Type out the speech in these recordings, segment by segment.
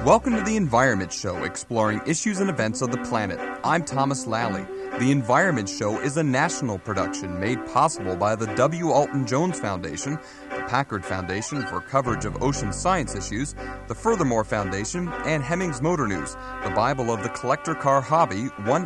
Welcome to The Environment Show, exploring issues and events of the planet. I'm Thomas Lally. The Environment Show is a national production made possible by the W. Alton Jones Foundation, the Packard Foundation for coverage of ocean science issues, the Furthermore Foundation, and Hemmings Motor News, the Bible of the collector car hobby,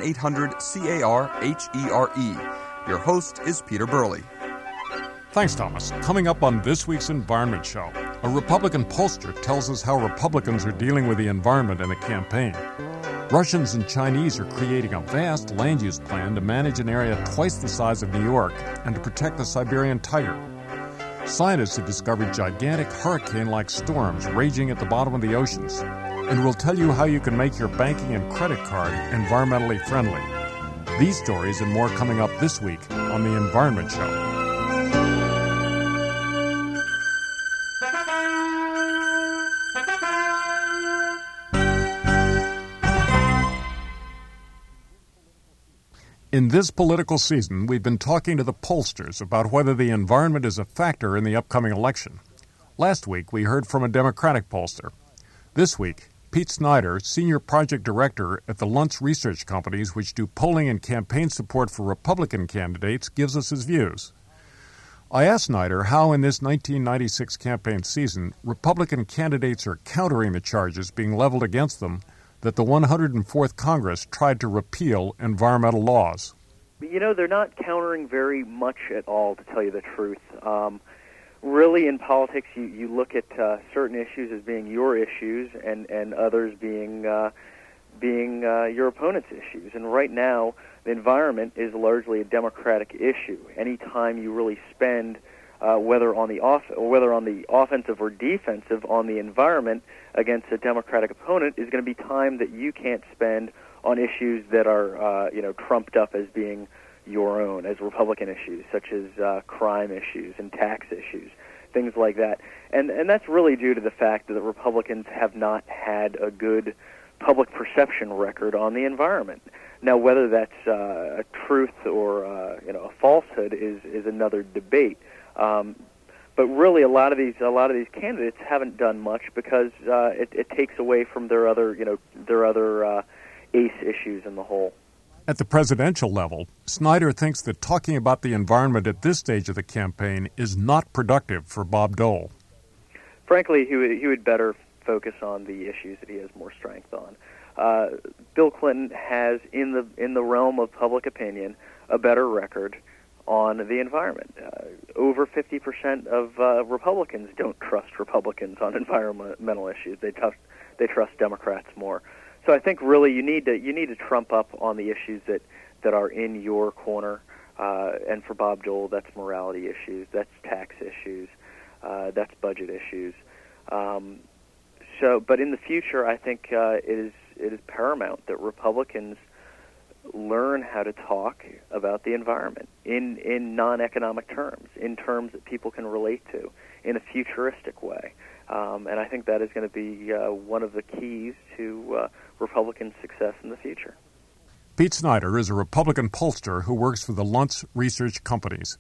1-800-CAR-HERE. Your host is Peter Burley. Thanks, Thomas. Coming up on this week's Environment Show, a Republican pollster tells us how Republicans are dealing with the environment in a campaign. Russians and Chinese are creating a vast land use plan to manage an area twice the size of New York and to protect the Siberian tiger. Scientists have discovered gigantic hurricane-like storms raging at the bottom of the oceans, and we'll tell you how you can make your banking and credit card environmentally friendly. These stories and more coming up this week on The Environment Show. In this political season, we've been talking to the pollsters about whether the environment is a factor in the upcoming election. Last week, we heard from a Democratic pollster. This week, Pete Snyder, Senior Project Director at the Luntz Research Companies, which do polling and campaign support for Republican candidates, gives us his views. I asked Snyder how in this 1996 campaign season, Republican candidates are countering the charges being leveled against them that the 104th Congress tried to repeal environmental laws. You know, they're not countering very much at all, to tell you the truth. Really, in politics, you look at certain issues as being your issues and others being your opponent's issues. And right now, the environment is largely a Democratic issue. Any time you really spend, whether on the offensive or defensive on the environment against a Democratic opponent, is going to be time that you can't spend on issues that are trumped up as being your own, as Republican issues, such as crime issues and tax issues, things like that. And that's really due to the fact that the Republicans have not had a good public perception record on the environment. Now, whether that's a truth or a falsehood is another debate. But really, a lot of these candidates haven't done much because it takes away from their other ace issues in the whole. At the presidential level, Snyder thinks that talking about the environment at this stage of the campaign is not productive for Bob Dole. Frankly, he would better focus on the issues that he has more strength on. Bill Clinton has, in the realm of public opinion, a better record on the environment. Over 50% of Republicans don't trust Republicans on environmental issues. They trust Democrats more. So I think really you need to trump up on the issues that are in your corner. And for Bob Dole, that's morality issues, that's tax issues, that's budget issues. But in the future, I think it is paramount that Republicans learn how to talk about the environment in non-economic terms, in terms that people can relate to, in a futuristic way. And I think that is going to be one of the keys to Republican success in the future. Pete Snyder is a Republican pollster who works for the Luntz Research Companies.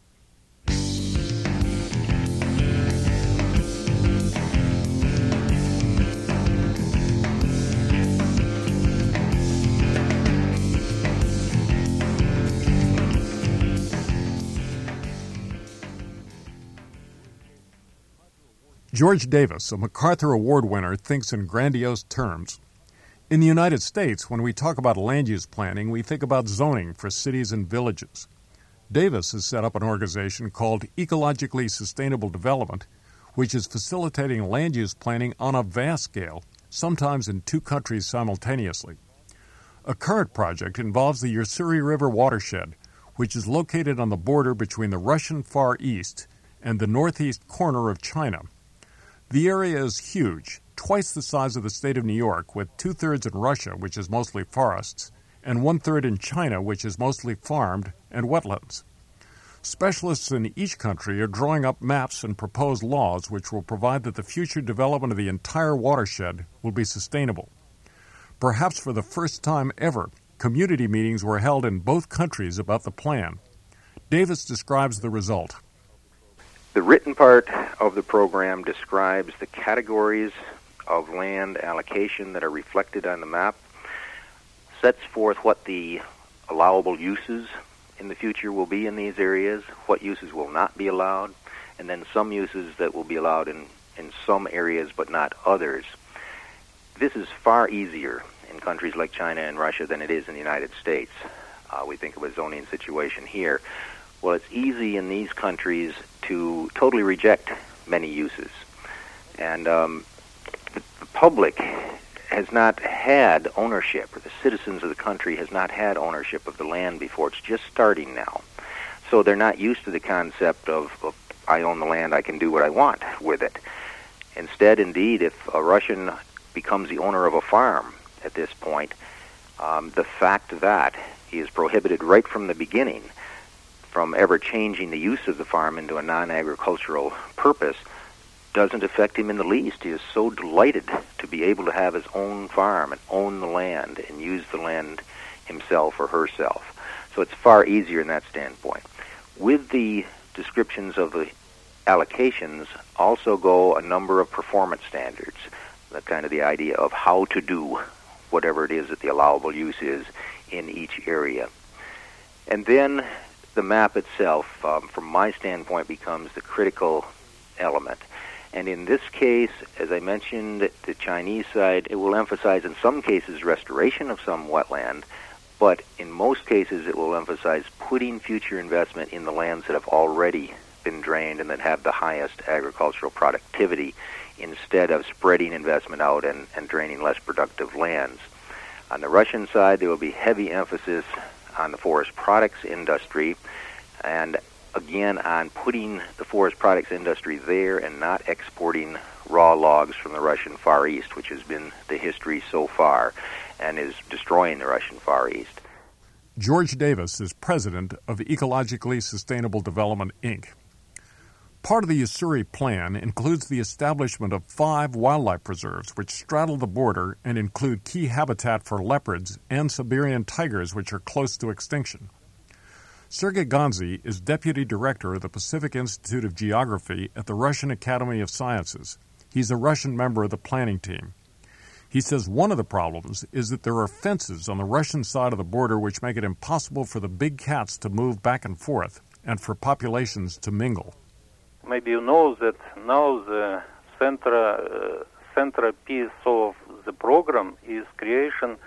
George Davis, a MacArthur Award winner, thinks in grandiose terms. In the United States, when we talk about land use planning, we think about zoning for cities and villages. Davis has set up an organization called Ecologically Sustainable Development, which is facilitating land use planning on a vast scale, sometimes in 2 countries simultaneously. A current project involves the Ussuri River watershed, which is located on the border between the Russian Far East and the northeast corner of China. The area is huge, twice the size of the state of New York, with 2/3 in Russia, which is mostly forests, and 1/3 in China, which is mostly farmed, and wetlands. Specialists in each country are drawing up maps and proposed laws which will provide that the future development of the entire watershed will be sustainable. Perhaps for the first time ever, community meetings were held in both countries about the plan. Davis describes the result. The written part of the program describes the categories of land allocation that are reflected on the map, sets forth what the allowable uses in the future will be in these areas, what uses will not be allowed, and then some uses that will be allowed in some areas but not others. This is far easier in countries like China and Russia than it is in the United States. We think of a zoning situation here. Well, it's easy in these countries to totally reject many uses. And the public has not had ownership, or the citizens of the country has not had ownership of the land before. It's just starting now. So they're not used to the concept of I own the land, I can do what I want with it. Instead, indeed, if a Russian becomes the owner of a farm at this point, the fact that he is prohibited right from the beginning from ever changing the use of the farm into a non-agricultural purpose doesn't affect him in the least. He is so delighted to be able to have his own farm and own the land and use the land himself or herself. So it's far easier in that standpoint. With the descriptions of the allocations also go a number of performance standards, that kind of the idea of how to do whatever it is that the allowable use is in each area. And then the map itself, from my standpoint, becomes the critical element. And in this case, as I mentioned, the Chinese side, it will emphasize in some cases restoration of some wetland, but in most cases it will emphasize putting future investment in the lands that have already been drained and that have the highest agricultural productivity, instead of spreading investment out and draining less productive lands. On the Russian side, there will be heavy emphasis on the forest products industry, and again on putting the forest products industry there and not exporting raw logs from the Russian Far East, which has been the history so far and is destroying the Russian Far East. George Davis is president of Ecologically Sustainable Development, Inc. Part of the Ussuri Plan includes the establishment of 5 wildlife preserves which straddle the border and include key habitat for leopards and Siberian tigers, which are close to extinction. Sergei Gonzi is deputy director of the Pacific Institute of Geography at the Russian Academy of Sciences. He's a Russian member of the planning team. He says one of the problems is that there are fences on the Russian side of the border which make it impossible for the big cats to move back and forth and for populations to mingle. Maybe you know that now the central piece of the program is creation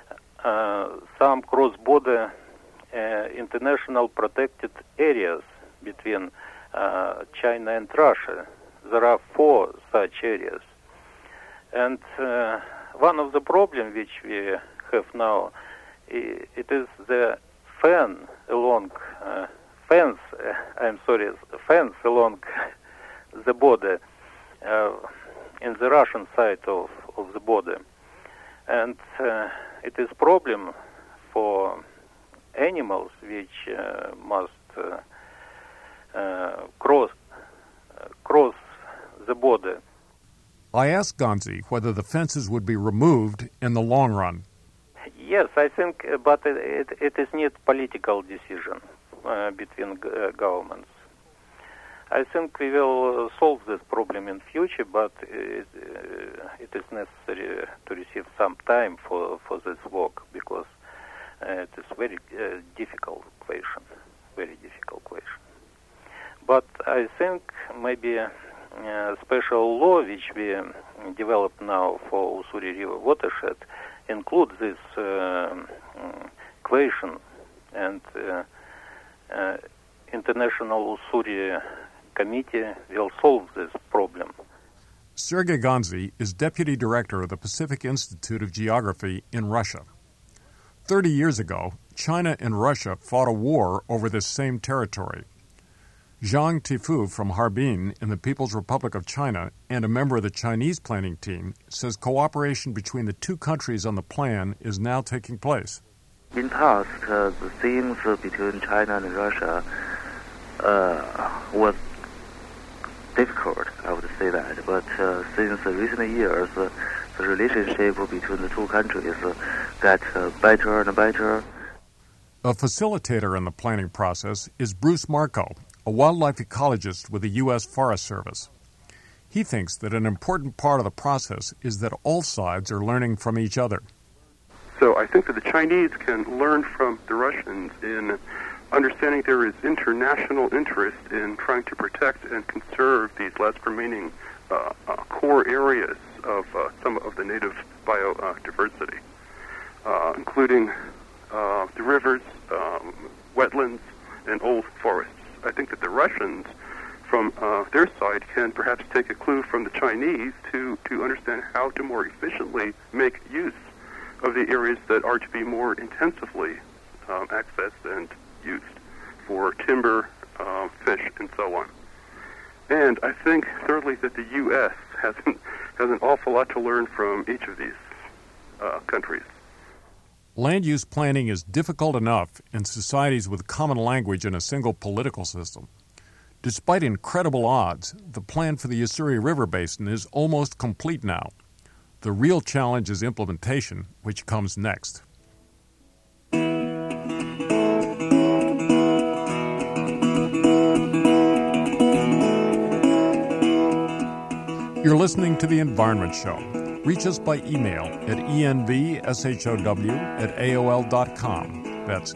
some cross-border international protected areas between China and Russia. There are 4 such areas. And one of the problems which we have now, it is the fence along the border in the Russian side of the border. And it is problem for animals which must cross the border. I asked Gonzi whether the fences would be removed in the long run. Yes, I think, but it is not political decision between governments. I think we will solve this problem in future, but it is necessary to receive some time for this work, because it is very difficult question. But I think maybe a special law which we develop now for Ussuri River watershed includes this question, and International Ussuri Committee will solve this problem. Sergei Gonzi is deputy director of the Pacific Institute of Geography in Russia. 30 years ago, China and Russia fought a war over this same territory. Zhang Tifu from Harbin in the People's Republic of China and a member of the Chinese planning team says cooperation between the 2 countries on the plan is now taking place. In the past, the themes between China and Russia was difficult, I would say that. But since recent years, the relationship between the 2 countries got better and better. A facilitator in the planning process is Bruce Marco, a wildlife ecologist with the U.S. Forest Service. He thinks that an important part of the process is that all sides are learning from each other. So I think that the Chinese can learn from the Russians in understanding there is international interest in trying to protect and conserve these last remaining core areas of some of the native biodiversity, including the rivers, wetlands, and old forests. I think that the Russians, from their side, can perhaps take a clue from the Chinese to understand how to more efficiently make use of the areas that are to be more intensively accessed and used for timber, fish, and so on. And I think, thirdly, that the U.S. has an awful lot to learn from each of these countries. Land use planning is difficult enough in societies with common language and a single political system. Despite incredible odds, the plan for the Ussuri River Basin is almost complete now. The real challenge is implementation, which comes next. You're listening to The Environment Show. Reach us by email at envshow@aol.com. That's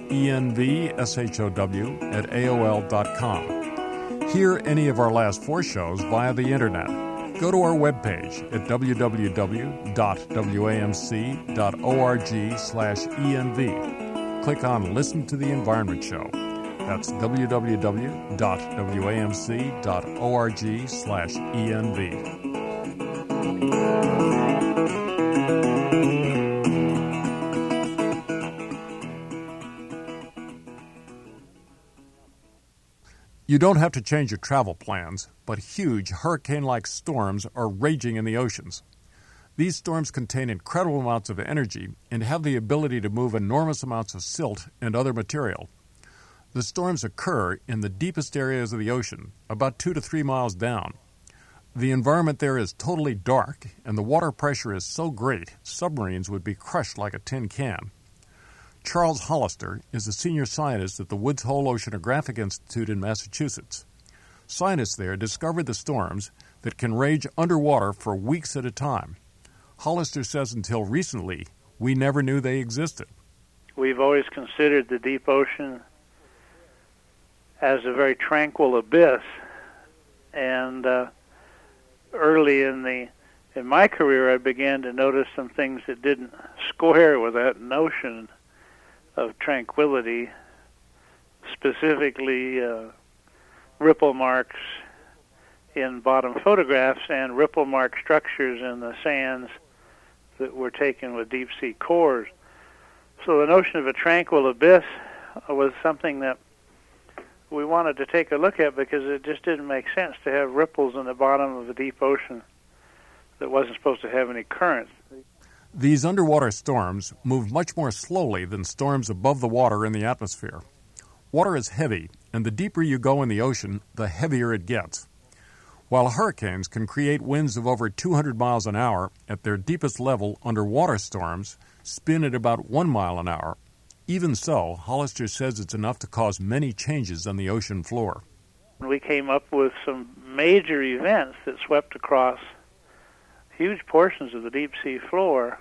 envshow@aol.com. Hear any of our last 4 shows via the Internet. Go to our webpage at www.wamc.org/env. Click on Listen to the Environment Show. That's www.wamc.org/env. You don't have to change your travel plans, but huge hurricane-like storms are raging in the oceans. These storms contain incredible amounts of energy and have the ability to move enormous amounts of silt and other material. The storms occur in the deepest areas of the ocean, about 2 to 3 miles down. The environment there is totally dark, and the water pressure is so great, submarines would be crushed like a tin can. Charles Hollister is a senior scientist at the Woods Hole Oceanographic Institute in Massachusetts. Scientists there discovered the storms that can rage underwater for weeks at a time. Hollister says until recently, we never knew they existed. We've always considered the deep ocean as a very tranquil abyss, and early in my career, I began to notice some things that didn't square with that notion of tranquility, specifically ripple marks in bottom photographs and ripple mark structures in the sands that were taken with deep sea cores. So the notion of a tranquil abyss was something that we wanted to take a look at because it just didn't make sense to have ripples in the bottom of the deep ocean that wasn't supposed to have any currents. These underwater storms move much more slowly than storms above the water in the atmosphere. Water is heavy, and the deeper you go in the ocean, the heavier it gets. While hurricanes can create winds of over 200 miles an hour, at their deepest level, underwater storms spin at about 1 mile an hour. Even so, Hollister says it's enough to cause many changes on the ocean floor. We came up with some major events that swept across huge portions of the deep sea floor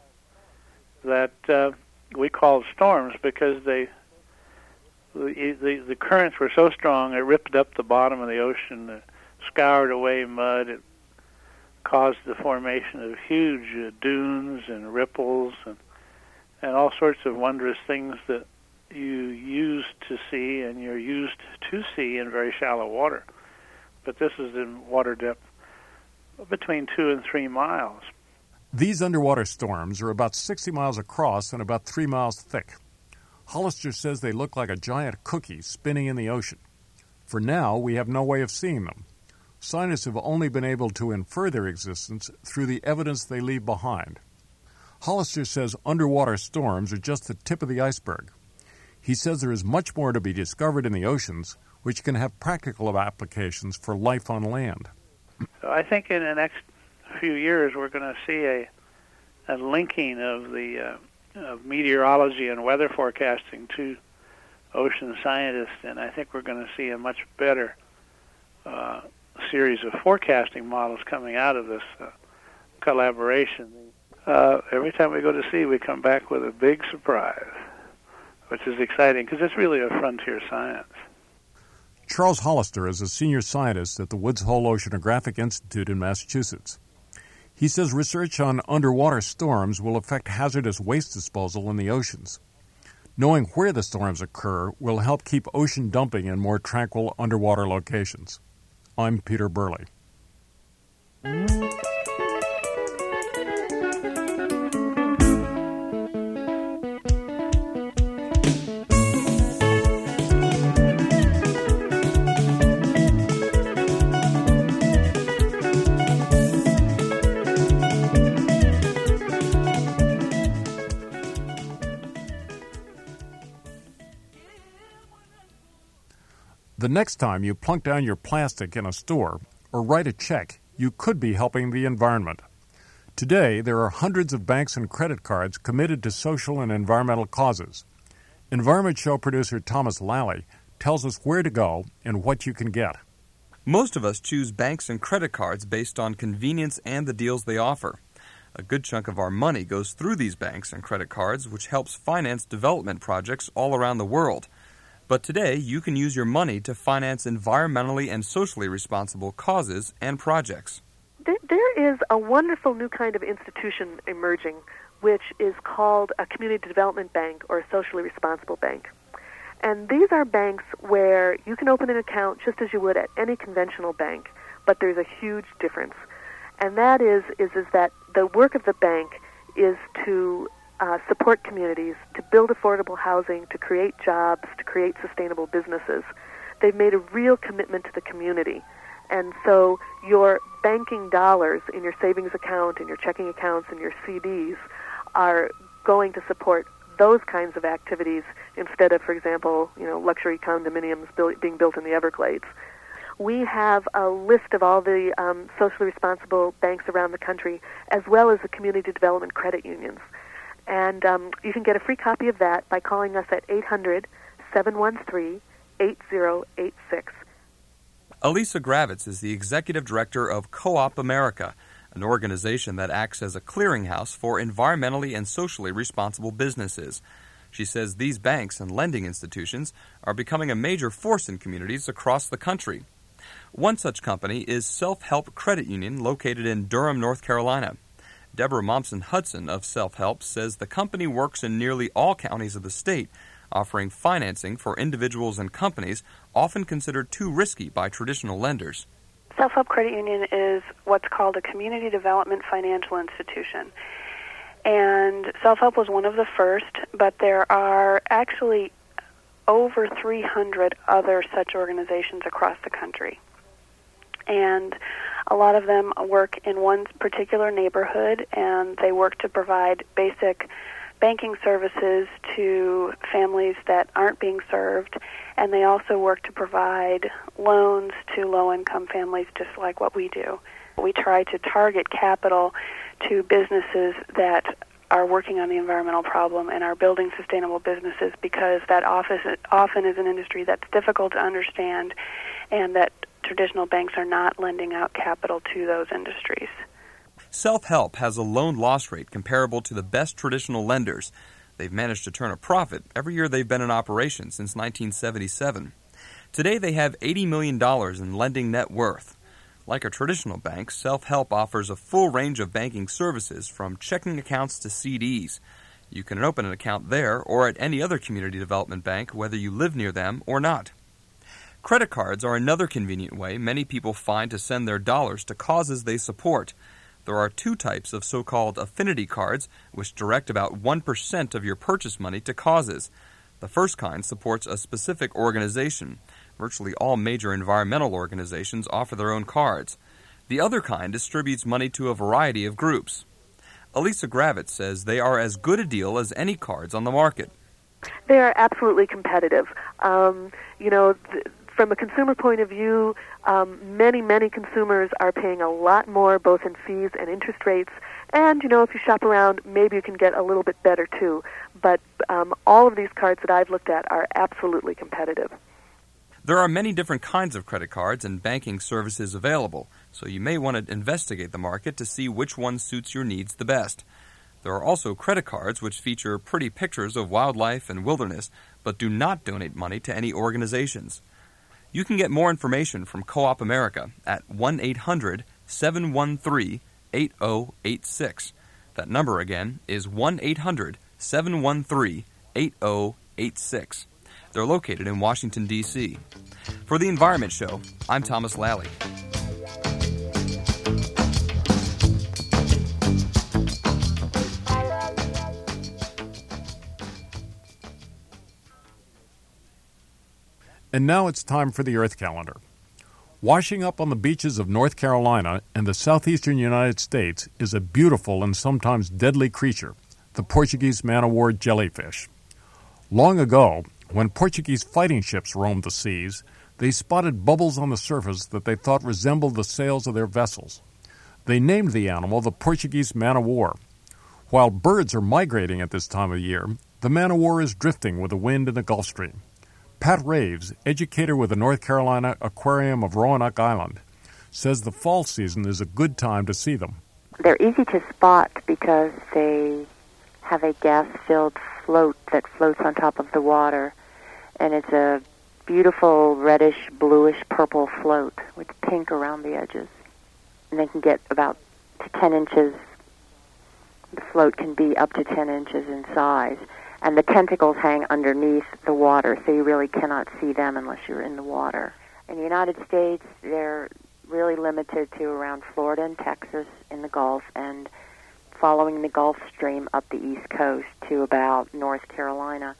that we called storms because the currents were so strong it ripped up the bottom of the ocean, it scoured away mud, it caused the formation of huge dunes and ripples and all sorts of wondrous things that you used to see and you're used to see in very shallow water. But this is in water depth between 2 and 3 miles. These underwater storms are about 60 miles across and about 3 miles thick. Hollister says they look like a giant cookie spinning in the ocean. For now, we have no way of seeing them. Scientists have only been able to infer their existence through the evidence they leave behind. Hollister says underwater storms are just the tip of the iceberg. He says there is much more to be discovered in the oceans, which can have practical applications for life on land. So I think in the next few years we're going to see a linking of the of meteorology and weather forecasting to ocean scientists, and I think we're going to see a much better series of forecasting models coming out of this collaboration. Every time we go to sea, we come back with a big surprise, which is exciting because it's really a frontier science. Charles Hollister is a senior scientist at the Woods Hole Oceanographic Institute in Massachusetts. He says research on underwater storms will affect hazardous waste disposal in the oceans. Knowing where the storms occur will help keep ocean dumping in more tranquil underwater locations. I'm Peter Burley. The next time you plunk down your plastic in a store or write a check, you could be helping the environment. Today, there are hundreds of banks and credit cards committed to social and environmental causes. Environment Show producer Thomas Lally tells us where to go and what you can get. Most of us choose banks and credit cards based on convenience and the deals they offer. A good chunk of our money goes through these banks and credit cards, which helps finance development projects all around the world. But today, you can use your money to finance environmentally and socially responsible causes and projects. There is a wonderful new kind of institution emerging, which is called a community development bank or a socially responsible bank. And these are banks where you can open an account just as you would at any conventional bank, but there's a huge difference. And that is that the work of the bank is to support communities, to build affordable housing, to create jobs, to create sustainable businesses. They've made a real commitment to the community. And so your banking dollars in your savings account, in your checking accounts, and your CDs are going to support those kinds of activities instead of, for example, luxury condominiums being built in the Everglades. We have a list of all the socially responsible banks around the country, as well as the community development credit unions. And you can get a free copy of that by calling us at 800-713-8086. Elisa Gravitz is the executive director of Co-op America, an organization that acts as a clearinghouse for environmentally and socially responsible businesses. She says these banks and lending institutions are becoming a major force in communities across the country. One such company is Self-Help Credit Union, located in Durham, North Carolina. Deborah Momsen-Hudson of Self-Help says the company works in nearly all counties of the state, offering financing for individuals and companies often considered too risky by traditional lenders. Self-Help Credit Union is what's called a community development financial institution. And Self-Help was one of the first, but there are actually over 300 other such organizations across the country. And a lot of them work in one particular neighborhood, and they work to provide basic banking services to families that aren't being served, and they also work to provide loans to low-income families just like what we do. We try to target capital to businesses that are working on the environmental problem and are building sustainable businesses, because that often is an industry that's difficult to understand, and that traditional banks are not lending out capital to those industries. Self-Help has a loan loss rate comparable to the best traditional lenders. They've managed to turn a profit every year they've been in operation since 1977. Today they have $80 million in lending net worth. Like a traditional bank, Self-Help offers a full range of banking services from checking accounts to CDs. You can open an account there or at any other community development bank, whether you live near them or not. Credit cards are another convenient way many people find to send their dollars to causes they support. There are two types of so-called affinity cards, which direct about 1% of your purchase money to causes. The first kind supports a specific organization. Virtually all major environmental organizations offer their own cards. The other kind distributes money to a variety of groups. Elisa Gravitz says they are as good a deal as any cards on the market. They are absolutely competitive. From a consumer point of view, many consumers are paying a lot more, both in fees and interest rates. And, if you shop around, maybe you can get a little bit better, too. But all of these cards that I've looked at are absolutely competitive. There are many different kinds of credit cards and banking services available, so you may want to investigate the market to see which one suits your needs the best. There are also credit cards which feature pretty pictures of wildlife and wilderness, but do not donate money to any organizations. You can get more information from Co-op America at 1-800-713-8086. That number again is 1-800-713-8086. They're located in Washington, D.C. For the Environment Show, I'm Thomas Lally. And now it's time for the Earth Calendar. Washing up on the beaches of North Carolina and the southeastern United States is a beautiful and sometimes deadly creature, the Portuguese man-o-war jellyfish. Long ago, when Portuguese fighting ships roamed the seas, they spotted bubbles on the surface that they thought resembled the sails of their vessels. They named the animal the Portuguese man-o-war. While birds are migrating at this time of year, the man-o-war is drifting with the wind in the Gulf Stream. Pat Raves, educator with the North Carolina Aquarium of Roanoke Island, says the fall season is a good time to see them. They're easy to spot because they have a gas-filled float that floats on top of the water, and it's a beautiful reddish, bluish, purple float with pink around the edges. And they can get about to 10 inches. The float can be up to 10 inches in size. And the tentacles hang underneath the water, so you really cannot see them unless you're in the water. In the United States, they're really limited to around Florida and Texas in the Gulf, and following the Gulf Stream up the East Coast to about North Carolina.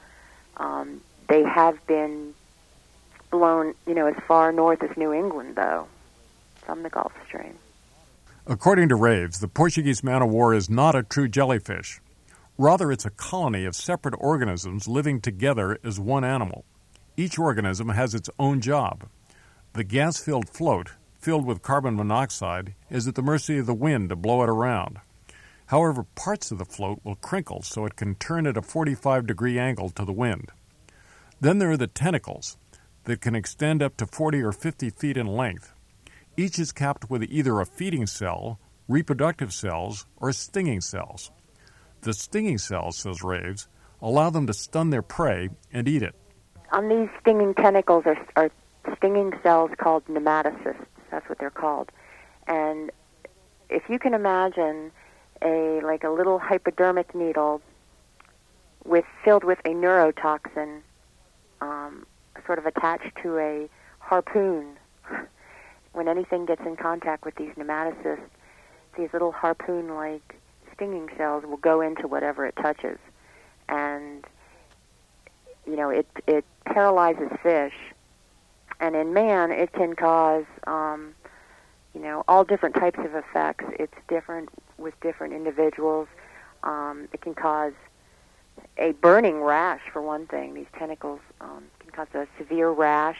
They have been blown, as far north as New England, though, from the Gulf Stream. According to Raves, the Portuguese man-o-war is not a true jellyfish. Rather, it's a colony of separate organisms living together as one animal. Each organism has its own job. The gas-filled float, filled with carbon monoxide, is at the mercy of the wind to blow it around. However, parts of the float will crinkle so it can turn at a 45-degree angle to the wind. Then there are the tentacles that can extend up to 40 or 50 feet in length. Each is capped with either a feeding cell, reproductive cells, or stinging cells. The stinging cells, says Raves, allow them to stun their prey and eat it. On these stinging tentacles are stinging cells called nematocysts. That's what they're called. And if you can imagine a little hypodermic needle filled with a neurotoxin, sort of attached to a harpoon. When anything gets in contact with these nematocysts, these little harpoon-like stinging cells will go into whatever it touches. And, it paralyzes fish. And in man, it can cause, all different types of effects. It's different with different individuals. It can cause a burning rash, for one thing. These tentacles can cause a severe rash,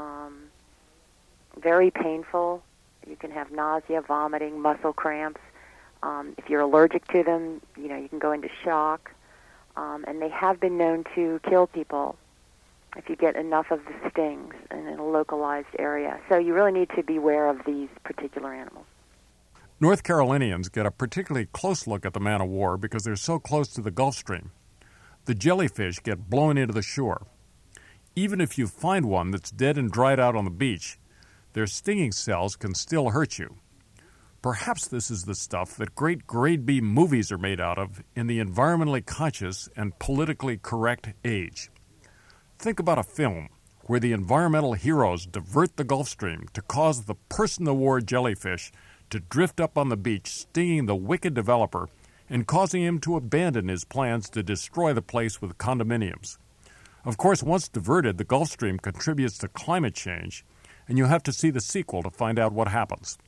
very painful. You can have nausea, vomiting, muscle cramps. If you're allergic to them, you can go into shock. And they have been known to kill people if you get enough of the stings in a localized area. So you really need to beware of these particular animals. North Carolinians get a particularly close look at the man-o-war because they're so close to the Gulf Stream. The jellyfish get blown into the shore. Even if you find one that's dead and dried out on the beach, their stinging cells can still hurt you. Perhaps this is the stuff that great grade B movies are made out of in the environmentally conscious and politically correct age. Think about a film where the environmental heroes divert the Gulf Stream to cause the person-o-war jellyfish to drift up on the beach, stinging the wicked developer and causing him to abandon his plans to destroy the place with condominiums. Of course, once diverted, the Gulf Stream contributes to climate change, and you have to see the sequel to find out what happens.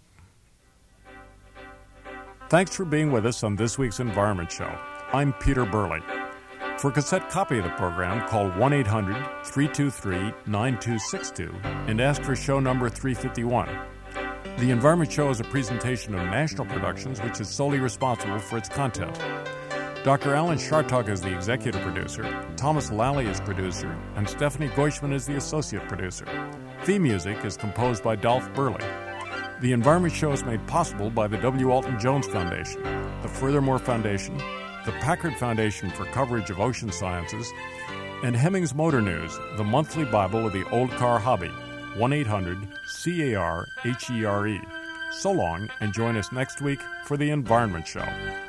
Thanks for being with us on this week's Environment Show. I'm Peter Burley. For a cassette copy of the program, call 1-800-323-9262 and ask for show number 351. The Environment Show is a presentation of National Productions, which is solely responsible for its content. Dr. Alan Chartock is the executive producer, Thomas Lally is producer, and Stephanie Goishman is the associate producer. Theme music is composed by Dolph Burley. The Environment Show is made possible by the W. Alton Jones Foundation, the Furthermore Foundation, the Packard Foundation for coverage of ocean sciences, and Hemmings Motor News, the monthly Bible of the old car hobby, 1-800-CAR-HERE. So long, and join us next week for the Environment Show.